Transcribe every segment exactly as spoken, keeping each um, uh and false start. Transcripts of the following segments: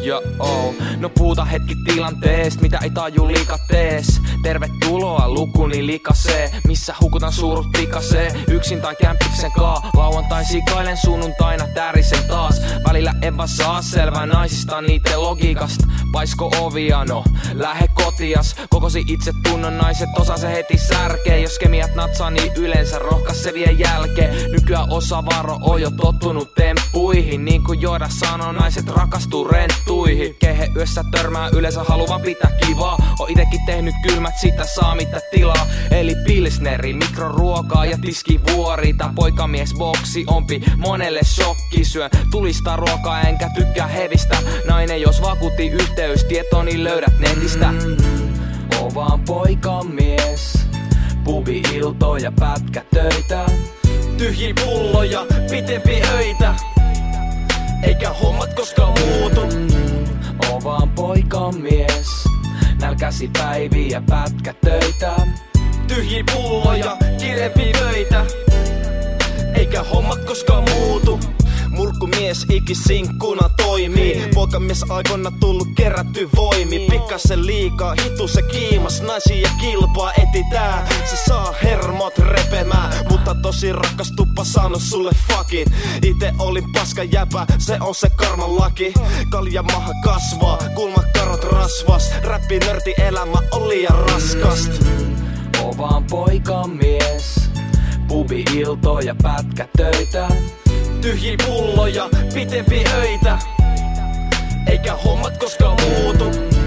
ja oh. No puhuta hetki tilanteesta, mitä ei taju liikatees. Tervetuloa lukuni likasee, missä hukutan surut pikasee. Yksin tai kämpiksen kaa, lauantain sikailen, sunnuntaina tärisen taas. Välillä en vaan saa selvää naisista niitten logiikasta. Paisko ovia, no lähe kotias. Kokosi itse tunnon naiset, osa se heti särkee. Jos kemiat natsaa, niin yleensä rohkas se vie jälkeen. Nykyään osa varo on jo tottunut temppuihin. Niin kuin Joida sanoo, naiset rakastuu renttuihin. Kehe yössä törmää yleensä haluvan pitää kivaa. On itekin tehnyt kylmät, sitä saa mitä tilaa. Eli pilsneri, mikroruokaa ja tiskivuori. Tää poikamies boksi ompi monelle shokki. Syön tulista ruokaa enkä tykkää hevistä. Nainen jos vakuutti yhteystietoni löydät netistä. O vaan poikamies, pubi-iltoja, pätkätöitä. Tyhjiä pulloja, pitempi öitä, eikä hommat koskaan muutu. O vaan poikamies, nälkäsi päiviä, pätkätöitä. Tyhjiä pulloja, kireempi öitä, eikä hommat koskaan muutu. Murkkumies ikisinkkuna toimii. Poikamies aikoina tullut kerätty voimi. Pikkasen liikaa, hitu se kiimas. Naisia kilpaa etitään. Se saa hermot repemään. Mutta tosi rakas tuppa saanut sulle fuckit. Ite olin paska jäpä, se on se karman laki. Kalja maha kasvaa, kulmakarot rasvas. Räppi nörti elämä on liian raskast. O vaan poikamies, pubi-iltoja, pätkätöitä. Tyhjiä pulloja, pitempi öitä, eikä hommat koskaan muutu.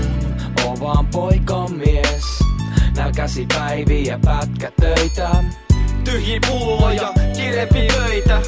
O vaan poikamies, nälkäsi päiviä, pätkätöitä. Tyhjiä pulloja, kireempi öitä,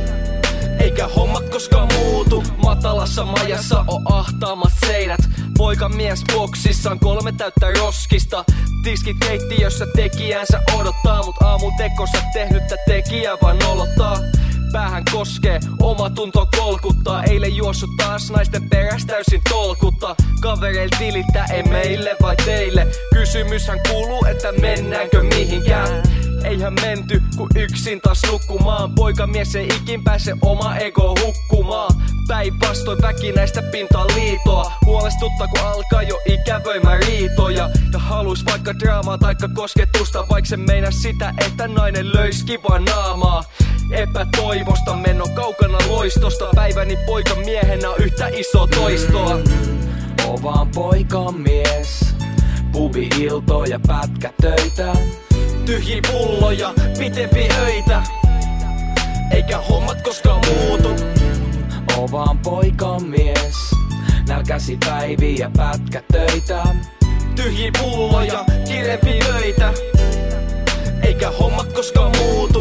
eikä hommat koskaan muutu. Matalassa majassa on ahtaamat seinät. Poikamies boksissaan kolme täyttä roskista. Tiskit keittiössä tekijänsä odottaa. Mut aamun tekonsa tehnyttä tekijä vaan nolottaa. Päähän koskee, oma tunto kolkuttaa. Eilen juossut taas naisten peräs täysin tolkutta. Kavereil tilittää, ei meille vai teille. Kysymyshän kuuluu, että mennäänkö mihinkään. Eihän menty, kun yksin taas nukkumaan. Poikamies ei ikin pääse oma ego hukkumaan. Päinvastoin väki näistä pintaan liitoa. Huolestuttaa kun alkaa jo ikävöimään riitoja. Ja halus vaikka draamaa taikka kosketusta. Vaik se meinaa sitä, että nainen löis kivaa naamaa. Epätoivosta meno kaukana loistosta. Päiväni poikamiehenä on yhtä iso toistoa. O vaan poikamies, pubi-iltoja, pätkätöitä. Tyhjiä pulloja, pitempi öitä, eikä hommat koskaan muutu. O vaan poikamies, nälkäsi päiviä, pätkätöitä. Tyhjiä pulloja, kireempi öitä, eikä hommat koskaan muutu.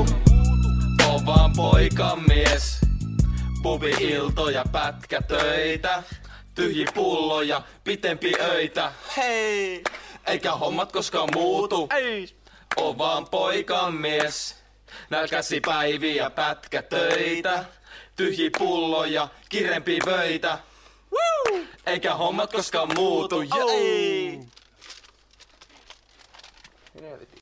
O vaan poikamies, pubi-iltoja, pätkätöitä. Tyhjiä pulloja, pitempi öitä, Hei, eikä hommat koskaan muutu. ei. O vaan poikamies, nälkäsi päiviä, pätkätöitä. Tyhjiä pulloja, kireempi vöitä, Woo! eikä hommat koskaan muutu. Ei. Joo.